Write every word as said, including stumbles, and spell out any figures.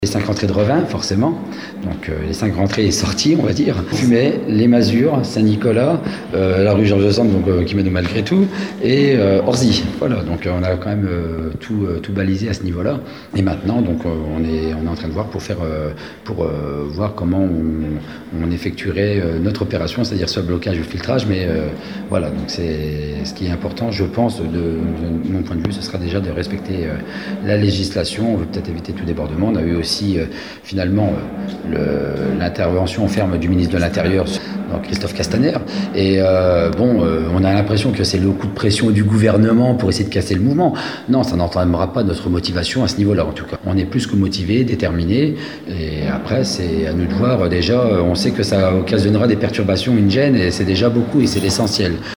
Les cinq rentrées de Revin, forcément, donc euh, les cinq rentrées et sorties, on va dire. Fumay, les Masures, Saint-Nicolas, euh, la rue Georges de Sand, donc euh, qui mène au Malgré tout, et euh, Orzy. Voilà, donc euh, on a quand même euh, tout, euh, tout balisé à ce niveau-là. Et maintenant, donc euh, on est on est en train de voir pour faire euh, pour euh, voir comment on, on effectuerait euh, notre opération, c'est-à-dire soit blocage ou filtrage. Mais euh, voilà, donc c'est ce qui est important, je pense, de, de mon point de vue, ce sera déjà de respecter euh, la législation. On veut peut-être éviter tout débordement. On a eu aussi aussi euh, finalement euh, l'intervention ferme du ministre de l'Intérieur, donc Christophe Castaner. Et euh, bon, euh, on a l'impression que c'est le coup de pression du gouvernement pour essayer de casser le mouvement. Non, ça n'entraînera pas notre motivation à ce niveau-là, en tout cas. On est plus que motivés, déterminés. Et après, c'est à nous de voir. Déjà, on sait que ça occasionnera des perturbations, une gêne, et c'est déjà beaucoup, et c'est l'essentiel.